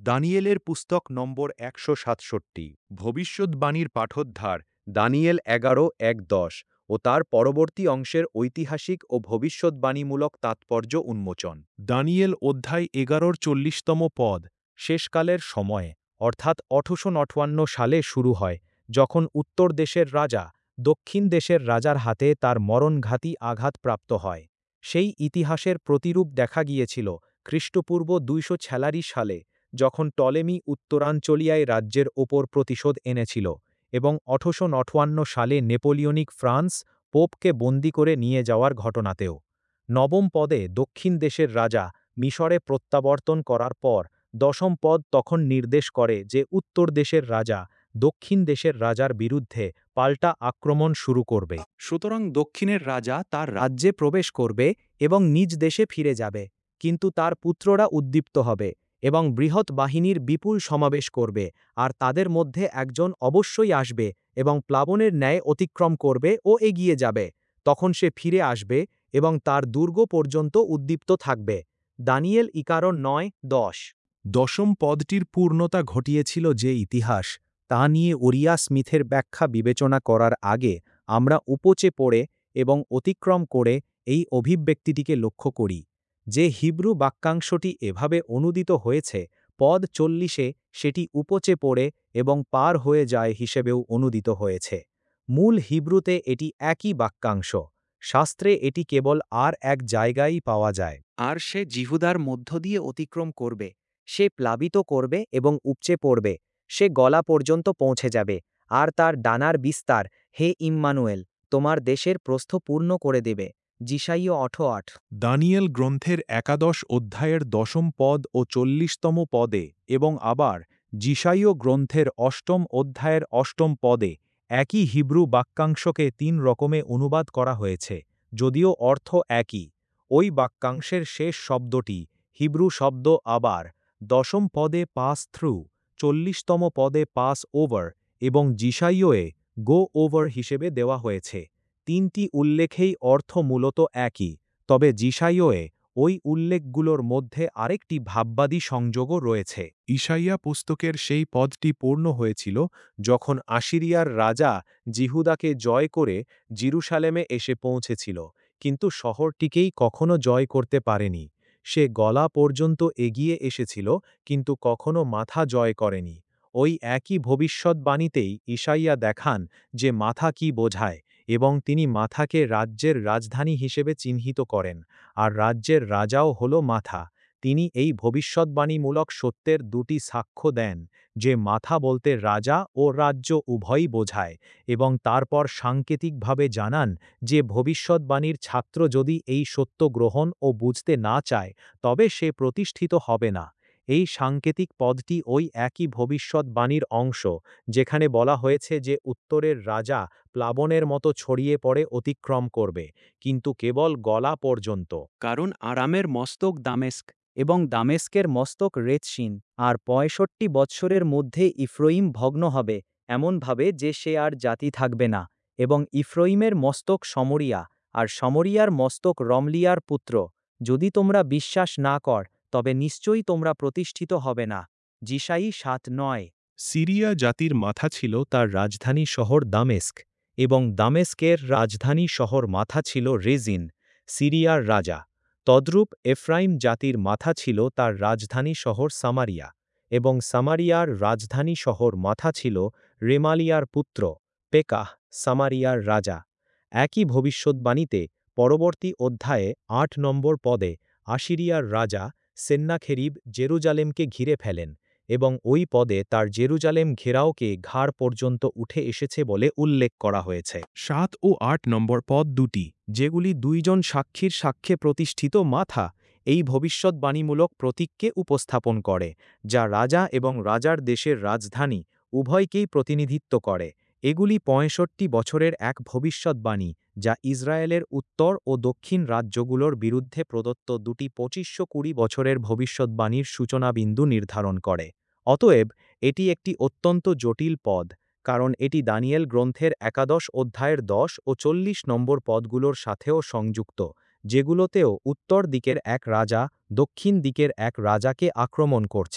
দানিয়েলের পুস্তক নম্বর ১৬৭, ভবিষ্যদ্বাণীর পাঠোদ্ধার দানিয়েল ১১:১-১০ ও তার পরবর্তী অংশের ঐতিহাসিক ও ভবিষ্যদ্বাণীমূলক তাৎপর্য উন্মোচন। দানিয়েল অধ্যায় ১১-র ৪০তম পদ। শেষকালের সময়ে, অর্থাৎ ১৮৫৮ সালে শুরু হয়, যখন উত্তর দেশের রাজা দক্ষিণ দেশের রাজার হাতে তার মরণঘাতী আঘাত প্রাপ্ত হয়। সেই ইতিহাসের প্রতিরূপ দেখা গিয়েছিল খ্রিস্টপূর্ব ২৪৬ সালে, যখন টলেমি উত্তরাঞ্চলীয় রাজ্যের ওপর প্রতিশোধ এনেছিল, এবং ১৮৫৮ সালে নেপোলিয়নিক ফ্রান্স পোপকে বন্দী করে নিয়ে যাওয়ার ঘটনাতেও। নবম পদে দক্ষিণ দেশের রাজা মিশরে প্রত্যাবর্তন করার পর ১০ম পদ তখন নির্দেশ করে যে উত্তর দেশের রাজা দক্ষিণ দেশের রাজার বিরুদ্ধে পাল্টা আক্রমণ শুরু করবে। সুতরাং দক্ষিণের রাজা তার রাজ্যে প্রবেশ করবে এবং নিজ দেশে ফিরে যাবে, কিন্তু তার পুত্ররা উদ্দীপ্ত হবে এবং বৃহৎ বাহিনীর বিপুল সমাবেশ করবে, আর তাদের মধ্যে একজন অবশ্যই আসবে এবং প্লাবনের ন্যায় অতিক্রম করবে ও এগিয়ে যাবে। তখন সে ফিরে আসবে এবং তার দুর্গ পর্যন্ত উদ্দীপ্ত থাকবে। দানিয়েল ১১:৯-১০। ১০ম পদটির পূর্ণতা ঘটিয়েছিল যে ইতিহাস, তা নিয়ে ওরিয়া স্মিথের ব্যাখ্যা বিবেচনা করার আগে আমরা উপচে পড়ে এবং অতিক্রম করে এই অভিব্যক্তিটিকে লক্ষ্য করি। যে হিব্রু বাক্যাংশটি এভাবে অনুদিত হয়েছে, পদ ৪০-এ সেটি উপচে পড়ে এবং পার হয়ে যায় হিসেবেও অনুদিত হয়েছে। মূল হিব্রুতে এটি একই বাক্যাংশ। শাস্ত্রে এটি কেবল আর এক জায়গায়ই পাওয়া যায়। আর সে জিহুদার মধ্য দিয়ে অতিক্রম করবে, সে প্লাবিত করবে এবং উপচে পড়বে, সে গলা পর্যন্ত পৌঁছে যাবে, আর তার ডানার বিস্তার, হে ইম্মানুয়েল, তোমার দেশের প্রস্থ পূর্ণ করে দেবে। যিশাইয় ৮:৮। দানিয়েল গ্রন্থের ১১ অধ্যায়ের ১০ম পদ ও ৪০তম পদে এবং আবার যিশাইয় গ্রন্থের ৮ম অধ্যায়ের ৮ম পদে একই হিব্রু বাক্যাংশকে ৩ রকমে অনুবাদ করা হয়েছে, যদিও অর্থ একই। ওই বাক্যাংশের শেষ শব্দটি হিব্রু শব্দ আবার ১০ম পদে পাস থ্রু, ৪০তম পদে পাস ওভার এবং যিশাইয়ে গো ওভার হিসেবে দেওয়া হয়েছে। ৩টি উল্লেখেই অর্থ মূলত একই, তবে যিশাইয়ে ওই উল্লেখগুলোর মধ্যে আরেকটি ভাববাদী সংযোগও রয়েছে। ঈশাইয়া পুস্তকের সেই পদটি পূর্ণ হয়েছিল যখন আসিরিয়ার রাজা জিহুদাকে জয় করে জিরুসালেমে এসে পৌঁছেছিল, কিন্তু শহরটিকেই কখনো জয় করতে পারেনি। সে গলা পর্যন্ত এগিয়ে এসেছিল, কিন্তু কখনো মাথা জয় করেনি। ওই একই ভবিষ্যদ্বাণীতেই ঈশাইয়া দেখান যে মাথা কি বোঝায়, এবং তিনি মাথাকে রাজ্যের রাজধানী হিসেবে চিহ্নিত করেন, আর রাজ্যের রাজাও হল মাথা। তিনি এই ভবিষ্যদ্বাণীমূলক সত্যের দুটি সাক্ষ্য দেন যে মাথা বলতে রাজা ও রাজ্য উভয়ই বোঝায়, এবং তারপর সাংকেতিকভাবে জানান যে ভবিষ্যদ্বাণীর ছাত্র যদি এই সত্য গ্রহণ ও বুঝতে না চায়, তবে সে প্রতিষ্ঠিত হবে না। এই সাংকেতিক পদটি ওই একই ভবিষ্যদ্বাণীর অংশ যেখানে বলা হয়েছে যে উত্তরের রাজা প্লাবনের মতো ছড়িয়ে পড়ে অতিক্রম করবে, কিন্তু কেবল গলা পর্যন্ত। কারণ আরামের মস্তক দামেস্ক এবং দামেস্কের মস্তক রেতসিন, আর ৬৫ বৎসরের মধ্যে ইফ্রয়িম ভগ্ন হবে, এমনভাবে যে সে আর জাতি থাকবে না, এবং ইফ্রয়িমের মস্তক সমরিয়া, আর সমরিয়ার মস্তক রমলিয়ার পুত্র। যদি তোমরা বিশ্বাস না কর, তবে নিশ্চয়ই তোমরা প্রতিষ্ঠিত হবে না। যিশাই ৭:৯। সিরিয়া জাতির মাথা ছিল তার রাজধানী শহর দামেস্ক, এবং দামেস্কের রাজধানী শহর মাথা ছিল রেজিন, সিরিয়ার রাজা। তদ্রূপ এফ্রাইম জাতির মাথা ছিল তার রাজধানী শহর সামারিয়া, এবং সামারিয়ার রাজধানী শহর মাথা ছিল রেমালিয়ার পুত্র পেকাহ, সামারিয়ার রাজা। একই ভবিষ্যদ্বাণীতে পরবর্তী অধ্যায়ে ৮ নম্বর পদে আসিরিয়ার রাজা সেন্নাখেরিব জেরুজালেমকে ঘিরে ফেলেন, এবং ওই পদে তার জেরুজালেম ঘেরাওকে ঘাড় পর্যন্ত উঠে এসেছে বলে উল্লেখ করা হয়েছে। ৭ ও ৮ নম্বর পদ দুটি, যেগুলি দুইজন সাক্ষীর সাক্ষ্যে প্রতিষ্ঠিত মাথা, এই ভবিষ্যদ্বাণীমূলক প্রতীককে উপস্থাপন করে, যা রাজা এবং রাজার দেশের রাজধানী উভয়কেই প্রতিনিধিত্ব করে। এগুলি ৬৫ বছরের এক ভবিষ্যদ্বাণী, যা ইসরায়েলের উত্তর ও দক্ষিণ রাজ্যগুলোর বিরুদ্ধে প্রদত্ত দুটি ২৫২০ বছরের ভবিষ্যদ্বাণীর সূচনাবিন্দু নির্ধারণ করে। অতএব এটি একটি অত্যন্ত জটিল পদ, কারণ এটি দানিয়েল গ্রন্থের ১১ অধ্যায়ের ১০ ও ৪০ নম্বর পদগুলোর সাথেও সংযুক্ত, যেগুলোতেও উত্তর দিকের এক রাজা দক্ষিণ দিকের এক রাজাকে আক্রমণ করছে।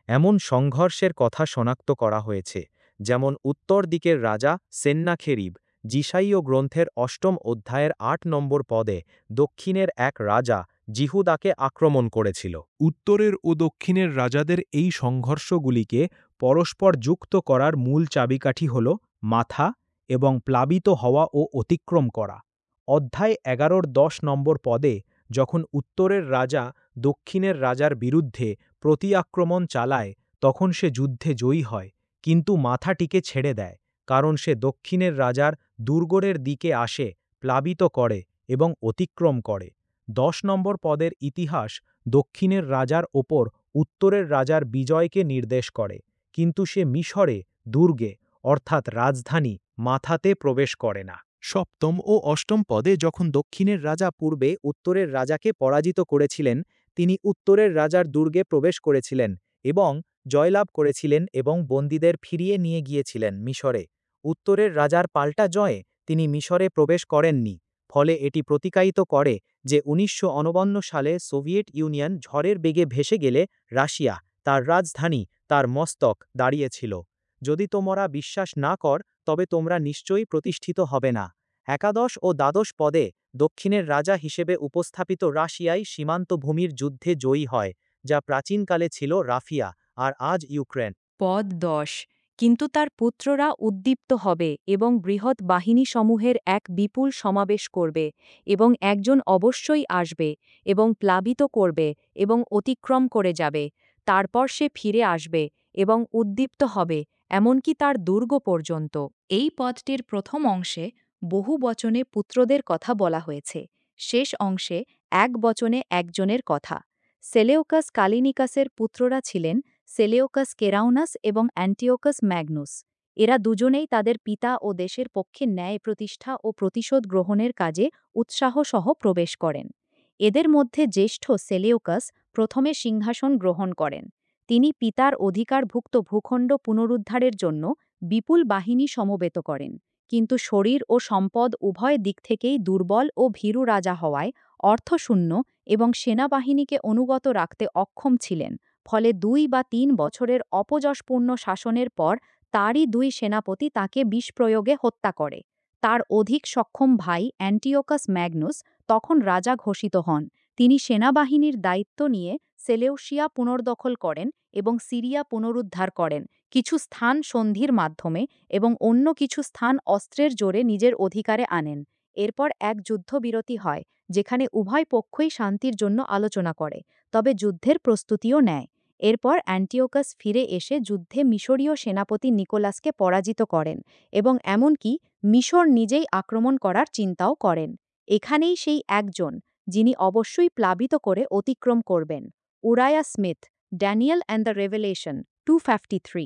এমন সংঘর্ষের কথা শনাক্ত করা হয়েছে, যেমন উত্তর দিকের রাজা সেন্নাখেরিব জিসাইয় গ্রন্থের ৮ম অধ্যায়ের ৮ নম্বর পদে দক্ষিণের এক রাজা জিহুদাকে আক্রমণ করেছিল। উত্তরের ও দক্ষিণের রাজাদের এই সংঘর্ষগুলিকে পরস্পর যুক্ত করার মূল চাবিকাঠি হল মাথা এবং প্লাবিত হওয়া ও অতিক্রম করা। অধ্যায় ১১-র ১০ নম্বর পদে যখন উত্তরের রাজা দক্ষিণের রাজার বিরুদ্ধে প্রতিআক্রমণ চালায়, তখন সে যুদ্ধে জয়ী হয়, কিন্তু মাথাটিকে ছেড়ে দেয়, কারণ সে দক্ষিণের রাজার দুর্গের দিকে আসে, প্লাবিত করে এবং অতিক্রম করে। ১০ নম্বর পদের ইতিহাস দক্ষিণের রাজার ওপর উত্তরের রাজার বিজয়কে নির্দেশ করে, কিন্তু সে মিশরে দুর্গে অর্থাৎ রাজধানী মাথাতে প্রবেশ করে না। ৭ম ও ৮ম পদে যখন দক্ষিণের রাজা পূর্বে উত্তরের রাজাকে পরাজিত করেছিলেন, তিনি উত্তরের রাজার দুর্গে প্রবেশ করেছিলেন এবং জয়লাভ করেছিলেন এবং বন্দীদের ফিরিয়ে নিয়ে গিয়েছিলেন মিশরে। উত্তরের রাজার পাল্টা জয়ে তিনি মিশরে প্রবেশ করেননি, ফলে এটি প্রতিকায়িত করে যে ১৯৫৯ সালে সোভিয়েত ইউনিয়ন ঝড়ের বেগে ভেসে গেলে রাশিয়া, তার রাজধানী, তার মস্তক দাঁড়িয়েছিল। যদি তোমরা বিশ্বাস না কর, তবে তোমরা নিশ্চয়ই প্রতিষ্ঠিত হবে না। একাদশ ও দ্বাদশ পদে দক্ষিণের রাজা হিসেবে উপস্থাপিত রাশিয়াই সীমান্ত ভূমির যুদ্ধে জয়ী হয়, যা প্রাচীনকালে ছিল রাফিয়া আর আজ ইউক্রেন। পদ ১০ কিন্তু তার পুত্ররা উদ্দীপ্ত হবে এবং বৃহৎ বাহিনীসমূহের এক বিপুল সমাবেশ করবে, এবং একজন অবশ্যই আসবে এবং প্লাবিত করবে এবং অতিক্রম করে যাবে। তারপর সে ফিরে আসবে এবং উদ্দীপ্ত হবে, এমনকি তার দুর্গ পর্যন্ত। এই পদটির প্রথম অংশে বহু বচনে পুত্রদের কথা বলা হয়েছে, শেষ অংশে এক বচনে একজনের কথা। সেলেউকাস কালিনিকাসের পুত্ররা ছিলেন সেলেউকাস কেরাউনাস এবং অ্যান্টিওকাস ম্যাগনুস। এরা দুজনেই তাদের পিতা ও দেশের পক্ষে ন্যায় প্রতিষ্ঠা ও প্রতিশোধ গ্রহণের কাজে উৎসাহসহ প্রবেশ করেন। এদের মধ্যে জ্যেষ্ঠ সেলেউকাস প্রথমে সিংহাসন গ্রহণ করেন। তিনি পিতার অধিকারভুক্ত ভূখণ্ড পুনরুদ্ধারের জন্য বিপুল বাহিনী সমবেত করেন, কিন্তু শরীর ও সম্পদ উভয় দিক থেকেই দুর্বল ও ভীরু রাজা হওয়ায় অর্থশূন্য এবং সেনাবাহিনীকে অনুগত রাখতে অক্ষম ছিলেন। ফলে ২ বা ৩ বছরের অপযশপূর্ণ শাসনের পর তারই ২ সেনাপতি তাকে বিষপ্রয়োগে হত্যা করে। তার অধিক সক্ষম ভাই অ্যান্টিওকাস ম্যাগনুস তখন রাজা ঘোষিত হন। তিনি সেনাবাহিনীর দায়িত্ব নিয়ে সেলেউসিয়া পুনর্দখল করেন এবং সিরিয়া পুনরুদ্ধার করেন, কিছু স্থান সন্ধির মাধ্যমে এবং অন্য কিছু স্থান অস্ত্রের জোরে নিজের অধিকারে আনেন। এরপর এক যুদ্ধবিরতি হয়, যেখানে উভয় পক্ষই শান্তির জন্য আলোচনা করে, তবে যুদ্ধের প্রস্তুতিও নেয়। এরপর অ্যান্টিওকাস ফিরে এসে যুদ্ধে মিশরীয় সেনাপতি নিকোলাসকে পরাজিত করেন এবং এমনকি মিশর নিজেই আক্রমণ করার চিন্তাও করেন। এখানেই সেই একজন, যিনি অবশ্যই প্লাবিত করে অতিক্রম করবেন। Uriah Smith, Daniel and the Revelation, 253।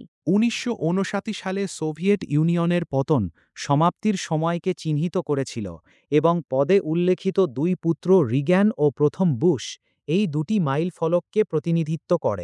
১৯৫৯ সালে সোভিয়েত ইউনিয়নের পতন সমাপ্তির সময়কে চিহ্নিত করেছিল এবং পদে উল্লেখিত ২ পুত্র রিগ্যান ও প্রথম বুশ এই দুটি মাইলফলককে প্রতিনিধিত্ব করে।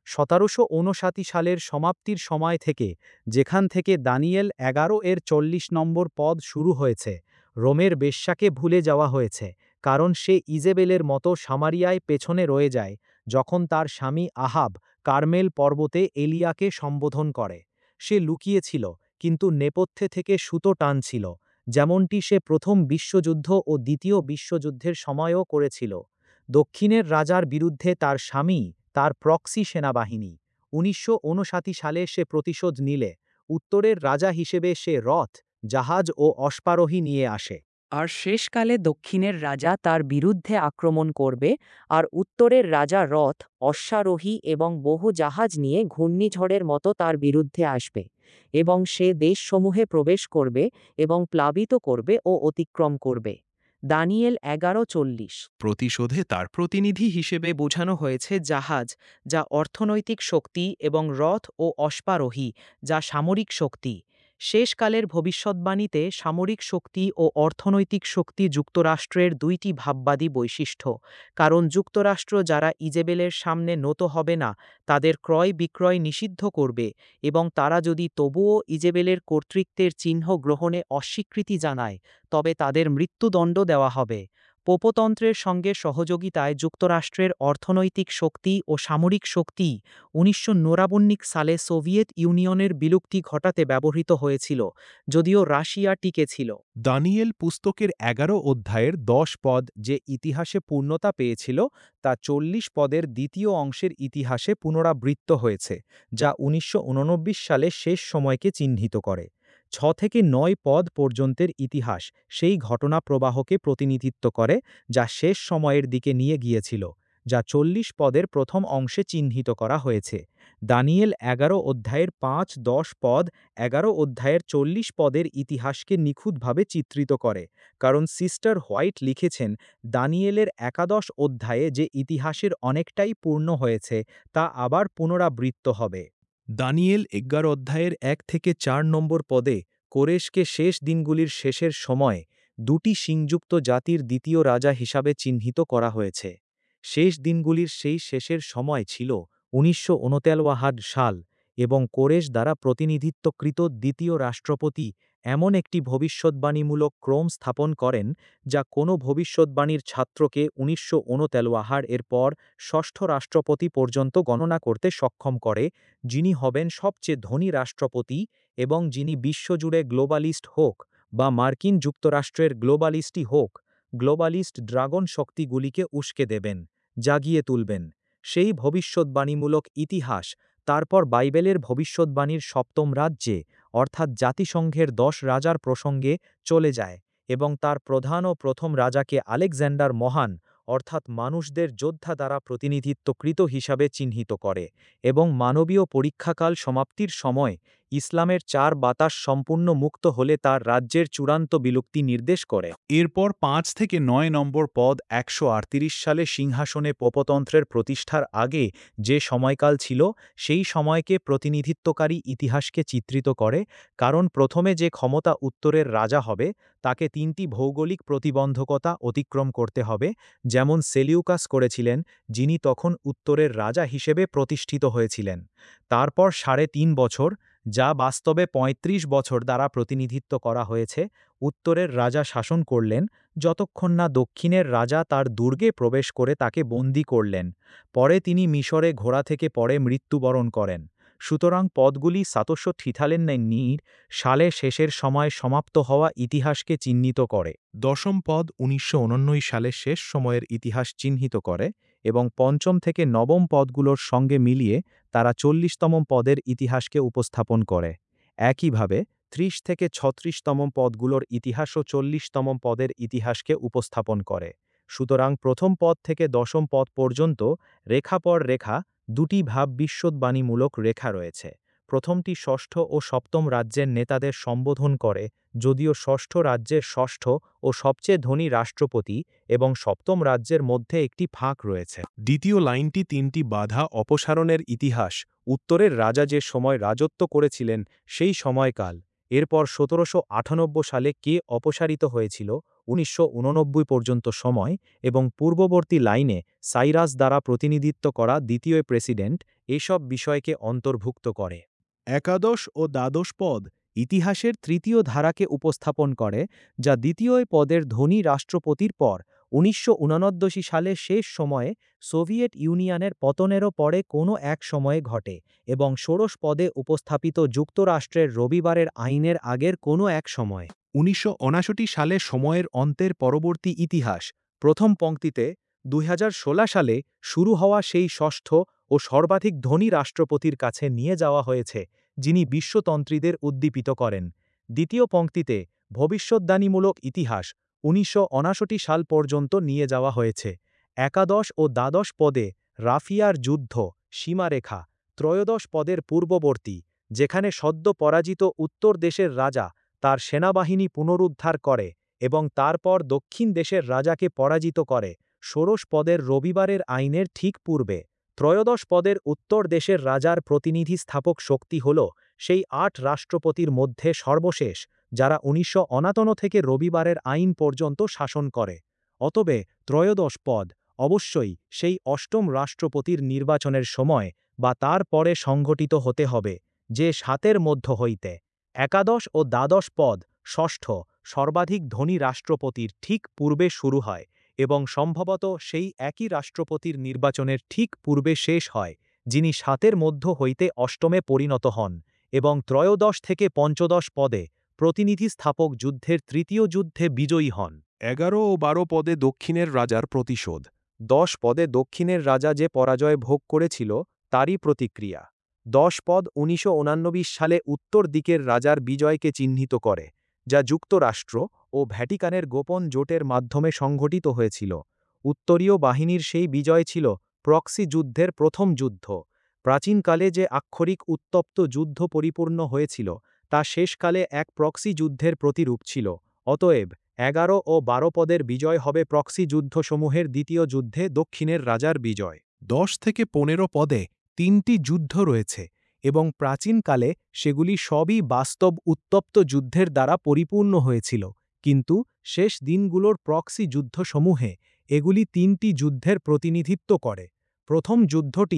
১৭৫৯ সালের সমাপ্তির সময় থেকে, যেখান থেকে দানিয়েল ১১-এর ৪০ নম্বর পদ শুরু হয়েছে, রোমের বেশ্যাকে ভুলে যাওয়া হয়েছে, কারণ সে ইজেবেলের মতো সামারিয়ায় পেছনে রয়ে যায় যখন তার স্বামী আহাব কার্মেল পর্বতে এলিয়াকে সম্বোধন করে। সে লুকিয়েছিল, কিন্তু নেপথ্যে থেকে সুতো টানছিল, যেমনটি সে প্রথম বিশ্বযুদ্ধ ও দ্বিতীয় বিশ্বযুদ্ধের সময়ও করেছিল। দক্ষিণের রাজার বিরুদ্ধে তার স্বামী তার প্রক্সি সেনাবাহিনী। ১৯৫৯ সালে সে প্রতিশোধ নিলে উত্তরের রাজা হিসেবে সে রথ, জাহাজ ও অশ্বারোহী নিয়ে আসে। আর শেষকালে দক্ষিণের রাজা তার বিরুদ্ধে আক্রমণ করবে, আর উত্তরের রাজা রথ, অশ্বারোহী এবং বহু জাহাজ নিয়ে ঘূর্ণিঝড়ের মতো তার বিরুদ্ধে আসবে, এবং সে দেশসমূহে প্রবেশ করবে এবং প্লাবিত করবে ও অতিক্রম করবে। দানিয়েল ১১:৪০। প্রতিশোধে তার প্রতিনিধি হিসেবে বোঝানো হয়েছে জাহাজ, যা অর্থনৈতিক শক্তি, এবং রথ ও অশ্বারোহী, যা সামরিক শক্তি। শেষকালের ভবিষ্যদ্বাণীতে সামরিক শক্তি ও অর্থনৈতিক শক্তি যুক্তরাষ্ট্রের ২টি ভাববাদী বৈশিষ্ট্য, কারণ যুক্তরাষ্ট্র যারা ইজেবেলের সামনে নত হবে না, তাদের ক্রয় বিক্রয় নিষিদ্ধ করবে, এবং তারা যদি তবুও ইজেবেলের কর্তৃত্বের চিহ্ন গ্রহণে অস্বীকৃতি জানায়, তবে তাদের মৃত্যুদণ্ড দেওয়া হবে। পোপতন্ত্রের সঙ্গে সহযোগিতায় যুক্তরাষ্ট্রের অর্থনৈতিক শক্তি ও সামরিক শক্তি ১৯৯৯ সালে সোভিয়েত ইউনিয়নের বিলুপ্তি ঘটাতে ব্যবহৃত হয়েছিল, যদিও রাশিয়া টিকে ছিল। দানিয়েল পুস্তকের ১১ অধ্যায়ের ১০ পদ যে ইতিহাসে পূর্ণতা পেয়েছিল, তা ৪০ পদের দ্বিতীয় অংশের ইতিহাসে পুনরাবৃত্ত হয়েছে, যা ১৯৮৯ সালে শেষ সময়কে চিহ্নিত করে। ৬ থেকে ৯ পদ পর্যন্তের ইতিহাস সেই ঘটনা প্রবাহকে প্রতিনিধিত্ব করে যা শেষ সময়ের দিকে নিয়ে গিয়েছিল, যা ৪০ পদের প্রথম অংশে চিহ্নিত করা হয়েছে। দানিয়েল ১১ অধ্যায়ের ৫-১০ পদ ১১ অধ্যায়ের ৪০ পদের ইতিহাসকে নিখুঁতভাবে চিত্রিত করে, কারণ সিস্টার হোয়াইট লিখেছেন, দানিয়েলের একাদশ অধ্যায়ে যে ইতিহাসের অনেকটাই পূর্ণ হয়েছে তা আবার পুনরাবৃত্ত হবে। দানিয়েল ১১ অধ্যায়ের ১ থেকে ৪ নম্বর পদে কোরেশকে শেষ দিনগুলির শেষের সময় দুটি সিংযুক্ত জাতির দ্বিতীয় রাজা হিসাবে চিহ্নিত করা হয়েছে। শেষ দিনগুলির সেই শেষের সময় ছিল ১৯৩৯ সাল, এবং কোরেশ দ্বারা প্রতিনিধিত্বকৃত দ্বিতীয় রাষ্ট্রপতি এমন একটি ভবিষ্যদ্বাণীমূলক ক্রম স্থাপন করেন যা কোনো ভবিষ্যদ্বাণীর ছাত্রকে ১৯৩৯ এর পর ষষ্ঠ রাষ্ট্রপতি পর্যন্ত গণনা করতে সক্ষম করে, যিনি হবেন সবচেয়ে ধনী রাষ্ট্রপতি এবং যিনি বিশ্বজুড়ে গ্লোবালিস্ট হোক বা মার্কিন যুক্তরাষ্ট্রের গ্লোবালিস্টই হোক, গ্লোবালিস্ট ড্রাগন শক্তিগুলিকে উস্কে দেবেন, জাগিয়ে তুলবেন। সেই ভবিষ্যদ্বাণীমূলক ইতিহাস তারপর বাইবেলের ভবিষ্যদ্বাণীর সপ্তম রাজ্যে, অর্থাৎ জাতিসংঘের ১০ রাজার প্রসঙ্গে চলে যায় এবং তার প্রধান ও প্রথম রাজাকে আলেকজান্ডার মহান, অর্থাৎ মানুষদের যোদ্ধা দ্বারা প্রতিনিধিত্বকৃত হিসাবে চিহ্নিত করে, এবং মানবীয় পরীক্ষাকাল সমাপ্তির সময় ইসলামের ৪ বাতাস সম্পূর্ণ মুক্ত হলে তার রাজ্যের চূড়ান্ত বিলুপ্তি নির্দেশ করে। এরপর ৫ থেকে ৯ নম্বর পদ ১৩৮ সালে সিংহাসনে পোপতন্ত্রের প্রতিষ্ঠার আগে যে সময়কাল ছিল, সেই সময়কে প্রতিনিধিত্বকারী ইতিহাসকে চিত্রিত করে, কারণ প্রথমে যে ক্ষমতা উত্তরের রাজা হবে তাকে ৩টি ভৌগোলিক প্রতিবন্ধকতা অতিক্রম করতে হবে, যেমন সেলিউকাস করেছিলেন, যিনি তখন উত্তরের রাজা হিসেবে প্রতিষ্ঠিত হয়েছিলেন। তারপর ৩.৫ বছর, যা বাস্তবে ৩৫ বছর দ্বারা প্রতিনিধিত্ব করা হয়েছে, উত্তরের রাজা শাসন করলেন, যতক্ষণ না দক্ষিণের রাজা তার দুর্গে প্রবেশ করে তাকে বন্দী করলেন। পরে তিনি মিশরে ঘোড়া থেকে পড়ে মৃত্যুবরণ করেন। সুতরাং পদগুলি ৭৩৮ সালে শেষের সময় সমাপ্ত হওয়া ইতিহাসকে চিহ্নিত করে। দশম পদ ১৯৮৯ সালের শেষ সময়ের ইতিহাস চিহ্নিত করে, এবং পঞ্চম থেকে নবম পদগুলোর সঙ্গে মিলিয়ে তারা ৪০তম পদের ইতিহাসকে উপস্থাপন করে। একইভাবে ৩০ থেকে ৩৬তম পদগুলোর ইতিহাসও ৪০তম পদের ইতিহাসকে উপস্থাপন করে। সুতরাং প্রথম পদ থেকে দশম পদ পর্যন্ত রেখা পর রেখা দুটি ভাববিশ্বদ্বাণীমূলক রেখা রয়েছে। প্রথমটি ষষ্ঠ ও সপ্তম রাজ্যের নেতাদের সম্বোধন করে, যদিও ষষ্ঠ রাজ্যের ষষ্ঠ ও সবচেয়ে ধনী রাষ্ট্রপতি এবং সপ্তম রাজ্যের মধ্যে একটি ফাঁক রয়েছে। দ্বিতীয় লাইনটি ৩টি বাধা অপসারণের ইতিহাস, উত্তরের রাজা যে সময় রাজত্ব করেছিলেন সেই সময়কাল, এরপর ১৭৯৮ সালে কে অপসারিত হয়েছিল, ১৯৮৯ পর্যন্ত সময়, এবং পূর্ববর্তী লাইনে সাইরাস দ্বারা প্রতিনিধিত্ব করা দ্বিতীয় প্রেসিডেন্ট, এসব বিষয়কে অন্তর্ভুক্ত করে। একাদশ ও দ্বাদশ পদ ইতিহাসের তৃতীয় ধারাকে উপস্থাপন করে, যা দ্বিতীয় পদের ধনী রাষ্ট্রপতির পর ১৯৮৯ সালে শেষ সময়ে সোভিয়েত ইউনিয়নের পতনেরও পরে কোনো এক সময়ে ঘটে, এবং ষোড়শ পদে উপস্থাপিত যুক্তরাষ্ট্রের রবিবারের আইনের আগের কোনো এক সময়। ১৯৫৯ সালে সময়ের অন্তের পরবর্তী ইতিহাস প্রথম পংক্তিতে ২০১৬ সালে শুরু হওয়া সেই ষষ্ঠ ও সর্বাধিক ধনী রাষ্ট্রপতির কাছে নিয়ে যাওয়া হয়েছে, যিনি বিশ্বতন্ত্রীদের উদ্দীপিত করেন। দ্বিতীয় পংক্তিতে ভবিষ্যদ্বাণীমূলক ইতিহাস ১৯৫৯ সাল পর্যন্ত নিয়ে যাওয়া হয়েছে। একাদশ ও দ্বাদশ পদে রাফিয়ার যুদ্ধ, সীমারেখা, ত্রয়োদশ পদের পূর্ববর্তী, যেখানে সদ্য পরাজিত উত্তর দেশের রাজা তার সেনাবাহিনী পুনরুদ্ধার করে এবং তারপর দক্ষিণ দেশের রাজাকে পরাজিত করে, ষোড়শ পদের রবিবারের আইনের ঠিক পূর্বে। ত্রয়োদশ পদের উত্তর দেশের রাজার প্রতিনিধি স্থাপক শক্তি হল সেই ৮ রাষ্ট্রপতির মধ্যে সর্বশেষ, যারা ১৯৫৯ থেকে রবিবারের আইন পর্যন্ত শাসন করে। অতবে ত্রয়োদশ পদ অবশ্যই সেই অষ্টম রাষ্ট্রপতির নির্বাচনের সময় বা তার পরে সংঘটিত হতে হবে, যে ৭-এর মধ্য হইতে। একাদশ ও দ্বাদশ পদ ষষ্ঠ সর্বাধিক ধনী রাষ্ট্রপতির ঠিক পূর্বে শুরু হয়, এবং সম্ভবত সেই একই রাষ্ট্রপতির নির্বাচনের ঠিক পূর্বে শেষ হয়, যিনি 7-এর মধ্য হইতে 8মে পরিণত হন এবং 13 থেকে 15 পদে প্রতিনিধি স্থাপক যুদ্ধের তৃতীয় যুদ্ধে বিজয়ী হন। 11 ও 12 পদে দক্ষিণের রাজার প্রতিশোধ। 10 পদে দক্ষিণের রাজা যে পরাজয় ভোগ করেছিল তারই প্রতিক্রিয়া। 10 পদ 1989 সালে উত্তর দিকের রাজার বিজয়কে চিহ্নিত করে, যা যুক্তরাষ্ট্র ও ভ্যাটিকানের গোপন জোটের মাধ্যমে সংঘটিত হয়েছিল। উত্তরীয় বাহিনীর সেই বিজয় ছিল প্রক্সি যুদ্ধের প্রথম যুদ্ধ। প্রাচীনকালে যে আক্ষরিক উত্তপ্ত যুদ্ধ পরিপূর্ণ হয়েছিল, তা শেষকালে এক প্রক্সি যুদ্ধের প্রতিরূপ ছিল। অতএব 11 ও 12 পদের বিজয় হবে প্রক্সি যুদ্ধসমূহের দ্বিতীয় যুদ্ধে দক্ষিণের রাজার বিজয়। 10 থেকে 15 পদে 3টি যুদ্ধ রয়েছে এবং প্রাচীনকালে সেগুলি সবই বাস্তব উত্তপ্ত যুদ্ধের দ্বারা পরিপূর্ণ হয়েছিল, কিন্তু শেষ দিনগুলোর প্রক্সি যুদ্ধসমূহে এগুলি 3টি যুদ্ধের প্রতিনিধিত্ব করে। প্রথম যুদ্ধটি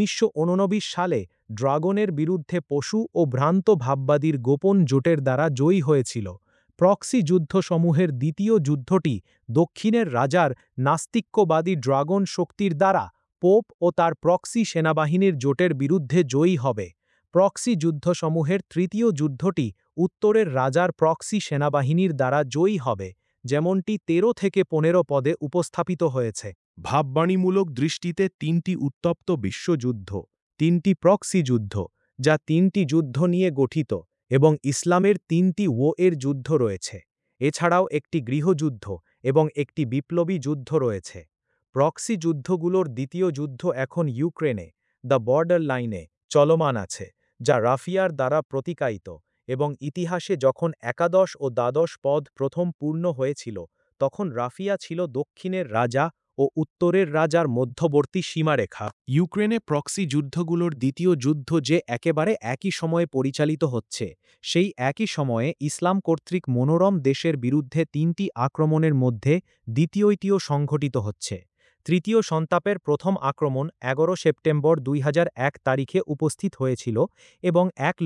1989 সালে ড্রাগনের বিরুদ্ধে পশু ও ভ্রান্ত ভাববাদীর গোপন জোটের দ্বারা জয়ী হয়েছিল। প্রক্সি যুদ্ধসমূহের দ্বিতীয় যুদ্ধটি দক্ষিণের রাজার নাস্তিক্যবাদী ড্রাগন শক্তির দ্বারা পোপ ও তার প্রক্সি সেনাবাহিনীর জোটের বিরুদ্ধে জয়ী হবে। প্রক্সি যুদ্ধসমূহের তৃতীয় যুদ্ধটি উত্তরের রাজার প্রক্সি সেনাবাহিনীর দ্বারা জয়ী হবে, যেমনটি 13 থেকে 15 পদে উপস্থাপিত হয়েছে। ভাববাণীমূলক দৃষ্টিতে 3টি উত্তপ্ত বিশ্বযুদ্ধ। 3টি প্রক্সি যুদ্ধ, যা 3টি যুদ্ধ নিয়ে গঠিত, এবং ইসলামের 3টি এর যুদ্ধ রয়েছে। এছাড়াও একটি গৃহযুদ্ধ এবং একটি বিপ্লবী যুদ্ধ রয়েছে। প্রক্সি যুদ্ধগুলোর দ্বিতীয় যুদ্ধ এখন ইউক্রেনে, দ্য বর্ডার লাইনে চলমান আছে, যা রাফিয়ার দ্বারা প্রতিকায়িত, এবং ইতিহাসে যখন একাদশ ও দ্বাদশ পদ প্রথম পূর্ণ হয়েছিল, তখন রাফিয়া ছিল দক্ষিণের রাজা ও উত্তরের রাজার মধ্যবর্তী সীমারেখা। ইউক্রেনে প্রক্সি যুদ্ধগুলোর দ্বিতীয় যুদ্ধ যে একেবারে একই সময়ে পরিচালিত হচ্ছে, সেই একই সময়ে ইসলাম কর্তৃক মনোরম দেশের বিরুদ্ধে 3টি আক্রমণের মধ্যে দ্বিতীয়টিও সংঘটিত হচ্ছে। তৃতীয় সন্তাপের প্রথম আক্রমণ 11 সেপ্টেম্বর 2001 তারিখে উপস্থিত হয়েছিল এবং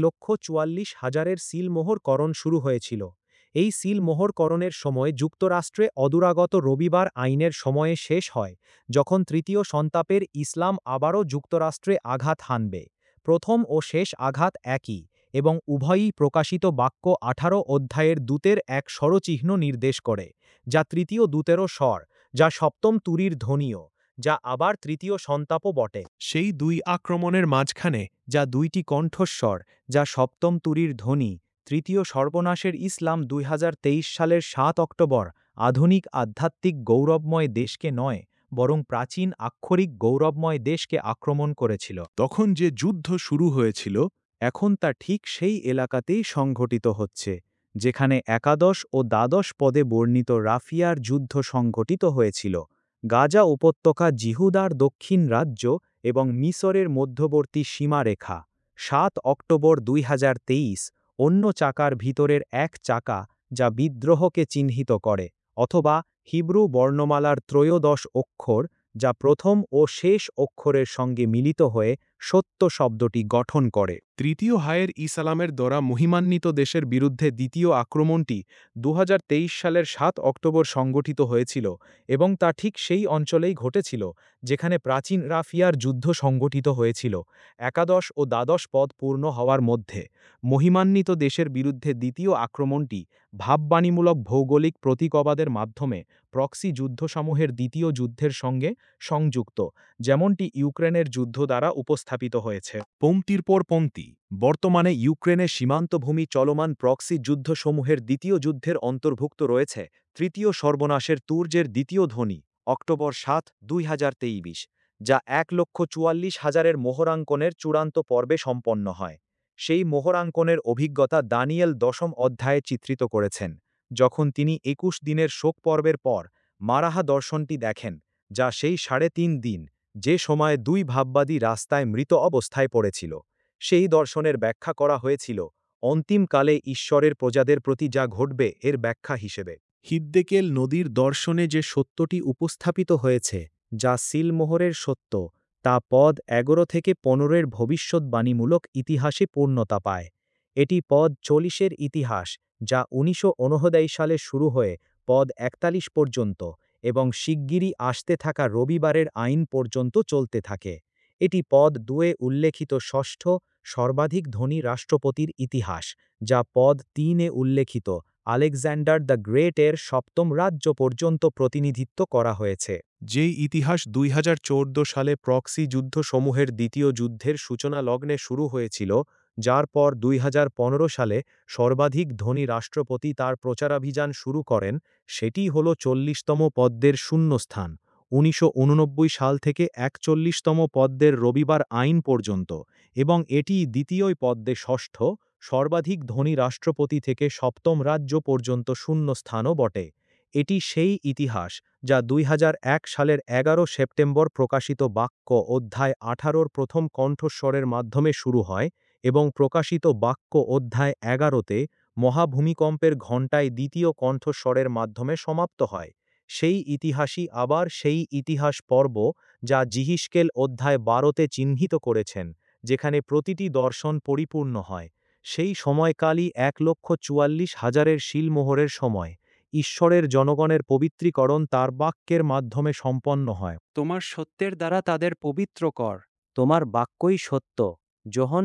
1,44,000-এর সিলমোহরকরণ শুরু হয়েছিল। এই সিলমোহরকরণের সময় যুক্তরাষ্ট্রে অদূরাগত রবিবার আইনের সময়ে শেষ হয়, যখন তৃতীয় সন্তাপের ইসলাম আবারও যুক্তরাষ্ট্রে আঘাত হানবে। প্রথম ও শেষ আঘাত একই, এবং উভয়ই প্রকাশিত বাক্য 18 অধ্যায়ের দূতের এক স্বরচিহ্ন নির্দেশ করে, যা তৃতীয় দূতেরও স্বর, যা সপ্তম তুরীর ধ্বনিও, যা আবার তৃতীয় সন্তাপও বটে। সেই দুই আক্রমণের মাঝখানে যা 2টি কণ্ঠস্বর, যা সপ্তম তুরীর ধ্বনি, তৃতীয় সর্বনাশের ইসলাম 2023 সালের 7 অক্টোবর আধুনিক আধ্যাত্মিক গৌরবময় দেশকে নয়, বরং প্রাচীন আক্ষরিক গৌরবময় দেশকে আক্রমণ করেছিল। তখন যে যুদ্ধ শুরু হয়েছিল, এখন তা ঠিক সেই এলাকাতেই সংঘটিত হচ্ছে, যেখানে একাদশ ও দ্বাদশ পদে বর্ণিত রাফিয়ার যুদ্ধ সংঘটিত হয়েছিল। গাজা উপত্যকা জিহুদার দক্ষিণ রাজ্য এবং মিসরের মধ্যবর্তী সীমারেখা। 7 অক্টোবর 2023 অন্য চাকার ভিতরের এক চাকা, যা বিদ্রোহকে চিহ্নিত করে, অথবা হিব্রু বর্ণমালার ত্রয়োদশ অক্ষর, যা প্রথম ও শেষ অক্ষরের সঙ্গে মিলিত হয়ে সত্য শব্দটি গঠন করে। তৃতীয় হায়ের ইসলামের দ্বারা মহিমান্বিত দেশের বিরুদ্ধে দ্বিতীয় আক্রমণটি 2023 সালের 7 অক্টোবর সংগঠিত হয়েছিল, এবং তা ঠিক সেই অঞ্চলেই ঘটেছিল যেখানে প্রাচীন রাফিয়ার যুদ্ধ সংগঠিত হয়েছিল, একাদশ ও দ্বাদশ পদ পূর্ণ হওয়ার মধ্যে। মহিমান্বিত দেশের বিরুদ্ধে দ্বিতীয় আক্রমণটি ভাববাণীমূলক ভৌগোলিক প্রতীকবাদের মাধ্যমে প্রক্সি যুদ্ধসমূহের দ্বিতীয় যুদ্ধের সঙ্গে সংযুক্ত, যেমনটি ইউক্রেনের যুদ্ধ দ্বারা উপস্থাপিত হয়েছে। পংক্তির পর পংক্তি। বর্তমানে ইউক্রেনের সীমান্তভূমি চলমান প্রক্সি যুদ্ধসমূহের দ্বিতীয় যুদ্ধের অন্তর্ভুক্ত রয়েছে তৃতীয় সর্বনাশের তুর্যের দ্বিতীয় ধ্বনি, অক্টোবর 7, 2023, যা 1,44,000-এর মোহরাঙ্কনের চূড়ান্ত পর্বে সম্পন্ন হয়। সেই মোহরাঙ্কনের অভিজ্ঞতা দানিয়েল 10ম অধ্যায়ে চিত্রিত করেছেন, যখন তিনি 21 দিনের শোক পর্বের পর মারাহা দর্শনটি দেখেন, যা সেই 3.5 দিন, যে সময় 2 ভাববাদী রাস্তায় মৃত অবস্থায় পড়েছিল। সেই দর্শনের ব্যাখ্যা করা হয়েছিল অন্তিমকালে ঈশ্বরের প্রজাদের প্রতি যা ঘটবে এর ব্যাখ্যা হিসেবে। হিদ্দেকেল নদীর দর্শনে যে সত্যটি উপস্থাপিত হয়েছে, যা সিলমোহরের সত্য, তা পদ 11 থেকে 15-এর ভবিষ্যদ্বাণীমূলক ইতিহাসে পূর্ণতা পায়। এটি পদ 40-এর ইতিহাস, যা 1989 সালে শুরু হয়ে পদ 41 পর্যন্ত, এবং শিগগিরই আসতে থাকা রবিবারের আইন পর্যন্ত চলতে থাকে। এটি পদ 2-এ উল্লেখিত ষষ্ঠ সর্বাধিক ধনী রাষ্ট্রপতির ইতিহাস, যা পদ 3-এ উল্লেখিত আলেকজান্ডার দ্য গ্রেট-এর সপ্তম রাজ্য পর্যন্ত প্রতিনিধিত্ব করা হয়েছে। যেই ইতিহাস 2014 সালে প্রক্সি যুদ্ধসমূহের দ্বিতীয় যুদ্ধের সূচনা লগ্নে শুরু হয়েছিল, যার পর 2015 সালে সর্বাধিক ধনী রাষ্ট্রপতি তার প্রচারাভিযান শুরু করেন, সেটি হল 40তম পদ্মের শূন্যস্থান, 1989 সাল থেকে 41তম পদ্মের রবিবার আইন পর্যন্ত, এবং এটি দ্বিতীয় পদ্মে ষষ্ঠ সর্বাধিক ধনী রাষ্ট্রপতি থেকে সপ্তম রাজ্য পর্যন্ত শূন্যস্থানও বটে। এটি সেই ইতিহাস যা 2001 সালের 11 সেপ্টেম্বর প্রকাশিত বাক্য অধ্যায় 18-র প্রথম কণ্ঠস্বরের মাধ্যমে শুরু হয় এবং প্রকাশিত বাক্য অধ্যায় 11-তে মহাভূমিকম্পের ঘণ্টায় দ্বিতীয় কণ্ঠস্বরের মাধ্যমে সমাপ্ত হয়। সেই ইতিহাসই আবার সেই ইতিহাস পর্ব যা জিহিস্কেল অধ্যায় 12-তে চিহ্নিত করেছেন, যেখানে প্রতিটি দর্শন পরিপূর্ণ হয়। সেই সময়কালই 1,44,000-এর শিলমোহরের সময়। ঈশ্বরের জনগণের পবিত্রীকরণ তার বাক্যের মাধ্যমে সম্পন্ন হয়। তোমার সত্যের দ্বারা তাদের পবিত্র কর, তোমার বাক্যই সত্য। যোহন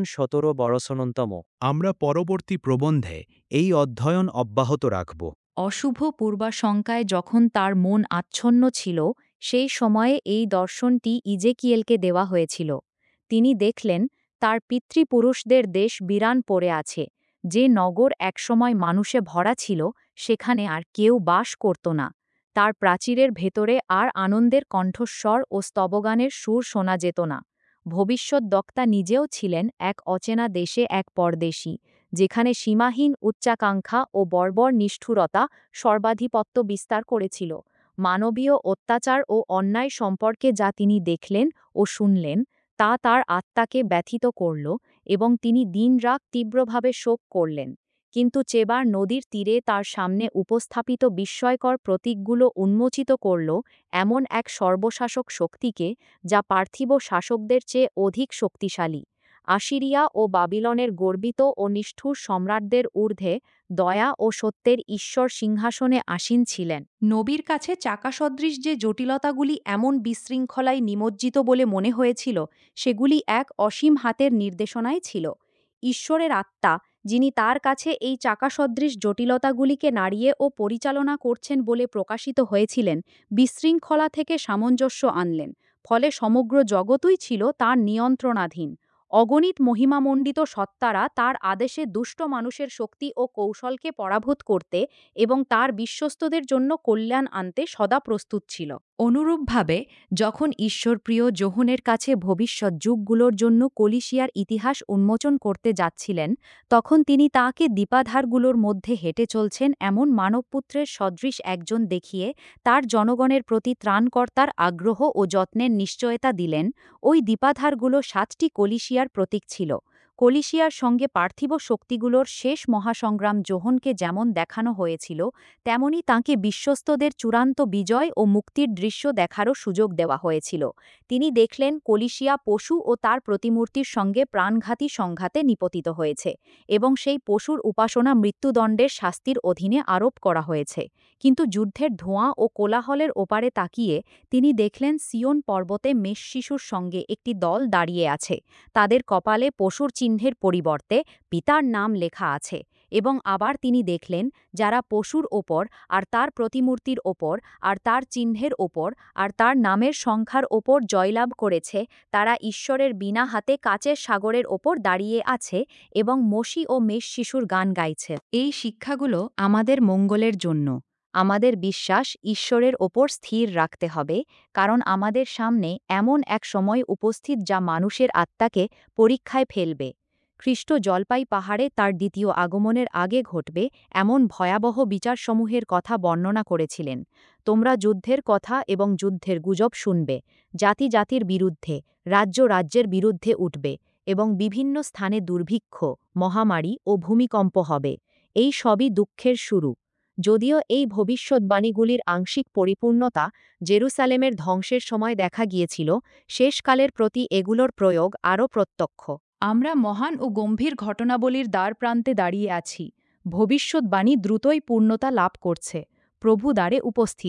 17:17। আমরা পরবর্তী প্রবন্ধে এই অধ্যয়ন অব্যাহত রাখব। অশুভ পূর্বাশঙ্কায় যখন তার মন আচ্ছন্ন ছিল, সেই সময়ে এই দর্শনটি ইজেকিয়েলকে দেওয়া হয়েছিল। তিনি দেখলেন, তার পিতৃপুরুষদের দেশ বিরান পড়ে আছে। যে নগর একসময় মানুষে ভরা ছিল, সেখানে আর কেউ বাস করত না। তার প্রাচীরের ভেতরে আর আনন্দের কণ্ঠস্বর ও স্তবগানের সুর শোনা যেত না। ভবিষ্যদ্বক্তা নিজেও ছিলেন এক অচেনা দেশে এক পরদেশী, যেখানে সীমাহীন উচ্চাকাঙ্ক্ষা ও বর্বর নিষ্ঠুরতা সর্বাধিপত্য বিস্তার করেছিল। মানবীয় অত্যাচার ও অন্যায় সম্পর্কে যা তিনি দেখলেন ও শুনলেন, তা তার আত্মাকে ব্যথিত করল এবং তিনি দিনরাত তীব্রভাবে শোক করলেন। কিন্তু চেবার নদীর তীরে তার সামনে উপস্থাপিত বিস্ময়কর প্রতীকগুলো উন্মোচিত করল এমন এক সর্বশাসক শক্তিকে, যা পার্থিব শাসকদের চেয়ে অধিক শক্তিশালী। আসিরিয়া ও বাবিলনের গর্বিত ও নিষ্ঠুর সম্রাটদের ঊর্ধ্বে দয়া ও সত্যের ঈশ্বর সিংহাসনে আসীন ছিলেন। নবীর কাছে চাকাসদৃশ যে জটিলতাগুলি এমন বিশৃঙ্খলায় নিমজ্জিত বলে মনে হয়েছিল, সেগুলি এক অসীম হাতের নির্দেশনায় ছিল। ঈশ্বরের আত্মা, যিনি তার কাছে এই চাকাসদৃশ জটিলতাগুলিকে নাড়িয়ে ও পরিচালনা করছেন বলে প্রকাশিত হয়েছিলেন, বিশৃঙ্খলা থেকে সামঞ্জস্য আনলেন। ফলে সমগ্র জগতই ছিল তার নিয়ন্ত্রণাধীন। অগণিত মহিমামণ্ডিত সত্তারা তার আদেশে দুষ্ট মানুষের শক্তি ও কৌশলকে পরাভূত করতে এবং তার বিশ্বস্তদের জন্য কল্যাণ আনতে সদা প্রস্তুত ছিল। অনুরূপভাবে, যখন ঈশ্বরপ্রিয় যোহনের কাছে ভবিষ্যৎ যুগগুলোর জন্য কলিসিয়ার ইতিহাস উন্মোচন করতে যাচ্ছিলেন, তখন তিনি তাকে দ্বীপাধারগুলোর মধ্যে হেঁটে চলছেন এমন মানবপুত্রের সদৃশ একজন দেখিয়ে তার জনগণের প্রতি ত্রাণকর্তার আগ্রহ ও যত্নের নিশ্চয়তা দিলেন। ওই দ্বীপাধারগুলো 7টি কলিসিয়ার প্রতীক ছিল। কলিসিয়ার সঙ্গে পার্থিব শক্তিগুলোর শেষ মহাসংগ্রাম যোহনকে যেমন দেখানো হয়েছিল, তেমনি তাঁকে বিশ্বস্তদের চূড়ান্ত বিজয় ও মুক্তির দৃশ্য দেখারও সুযোগ দেওয়া হয়েছিল। তিনি দেখলেন কলিসিয়া পশু ও তার প্রতিমূর্তির সঙ্গে প্রাণঘাতী সংঘাতে নিপতিত হয়েছে, এবং সেই পশুর উপাসনা মৃত্যুদণ্ডের শাস্তির অধীনে আরোপ করা হয়েছে। কিন্তু যুদ্ধের ধোঁয়া ও কোলাহলের ওপারে তাকিয়ে তিনি দেখলেন সিয়ন পর্বতে মেষশিশুর সঙ্গে একটি দল দাঁড়িয়ে আছে। তাদের কপালে পশুর চিহ্নের পরিবর্তে পিতার নাম লেখা আছে। এবং আবার তিনি দেখলেন, যারা পশুর ওপর আর তার প্রতিমূর্তির ওপর আর তার চিহ্নের ওপর আর তার নামের সংখ্যার ওপর জয়লাভ করেছে, তারা ঈশ্বরের বিনা হাতে কাচের সাগরের ওপর দাঁড়িয়ে আছে এবং মসি ও মেষ শিশুর গান গাইছে। এই শিক্ষাগুলো আমাদের মঙ্গলের জন্য। আমাদের বিশ্বাস ঈশ্বরের ওপর স্থির রাখতে হবে, কারণ আমাদের সামনে এমন এক সময় উপস্থিত যা মানুষের আত্মাকে পরীক্ষায় ফেলবে। খ্রিস্ট জলপাই পাহাড়ে তার দ্বিতীয় আগমনের আগে ঘটবে এমন ভয়াবহ বিচারসমূহের কথা বর্ণনা করেছিলেন। তোমরা যুদ্ধের কথা এবং যুদ্ধের গুজব শুনবে, জাতি জাতির বিরুদ্ধে, রাজ্য রাজ্যের বিরুদ্ধে উঠবে, এবং বিভিন্ন স্থানে দুর্ভিক্ষ, মহামারী ও ভূমিকম্প হবে। এই সবই দুঃখের শুরু। যদিও এই ভবিষ্যদ্বাণীগুলির আংশিক পরিপূর্ণতা জেরুসালেমের ধ্বংসের সময় দেখা গিয়েছিল, শেষকালের প্রতি এগুলোর প্রয়োগ আরও প্রত্যক্ষ। আমরা মহান ও গম্ভীর ঘটনাবলীর দ্বারপ্রান্তে দাঁড়িয়ে আছি। ভবিষ্যদ্বাণী দ্রুতই পূর্ণতা লাভ করছে। প্রভু দ্বারে উপস্থিত।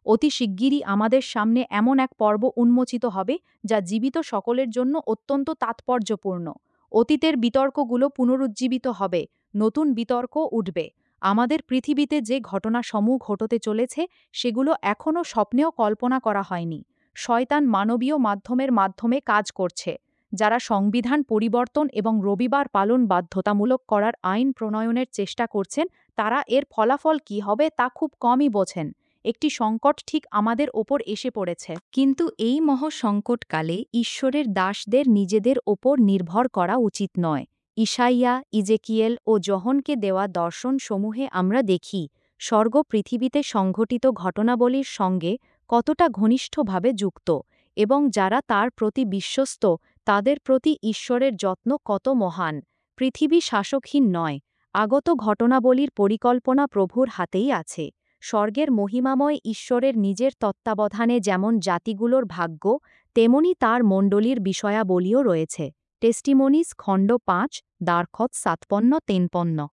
অতি শিগগিরই আমাদের সামনে এমন এক পর্ব উন্মোচিত হবে যা জীবিত সকলের জন্য অত্যন্ত তাৎপর্যপূর্ণ। অতীতের বিতর্কগুলো পুনরুজ্জীবিত হবে, নতুন বিতর্ক উঠবে। আমাদের পৃথিবীতে যে ঘটনাসমূহ ঘটতে চলেছে সেগুলো এখনও স্বপ্নেও কল্পনা করা হয়নি। শয়তান মানবীয় মাধ্যমে কাজ করছে। যারা সংবিধান পরিবর্তন এবং রবিবার পালন বাধ্যতামূলক করার আইন প্রণয়নের চেষ্টা করছেন, তারা এর ফলাফল কী হবে তা খুব কমই বোঝেন। একটি সংকট ঠিক আমাদের ওপর এসে পড়েছে। কিন্তু এই মহাসংকটকালে ঈশ্বরের দাসদের নিজেদের ওপর নির্ভর করা উচিত নয়। ইসাইয়া, ইজেকিয়েল ও জহনকে দেওয়া দর্শনসমূহে আমরা দেখি স্বর্গ পৃথিবীতে সংঘটিত ঘটনাবলীর সঙ্গে কতটা ঘনিষ্ঠভাবে যুক্ত, এবং যারা তার প্রতি বিশ্বস্ত তাদের প্রতি ঈশ্বরের যত্ন কত মহান। পৃথিবী শাসকহীন নয়, আগত ঘটনাবলীর পরিকল্পনা প্রভুর হাতেই আছে। স্বর্গের মহিমাময় ঈশ্বরের নিজের তত্ত্বাবধানে যেমন জাতিগুলোর ভাগ্য, তেমনি তার মণ্ডলীর বিষয়াবলীও রয়েছে। টেস্টিমনিস খণ্ড ৫, দ্বারখত ৫৭-৫৩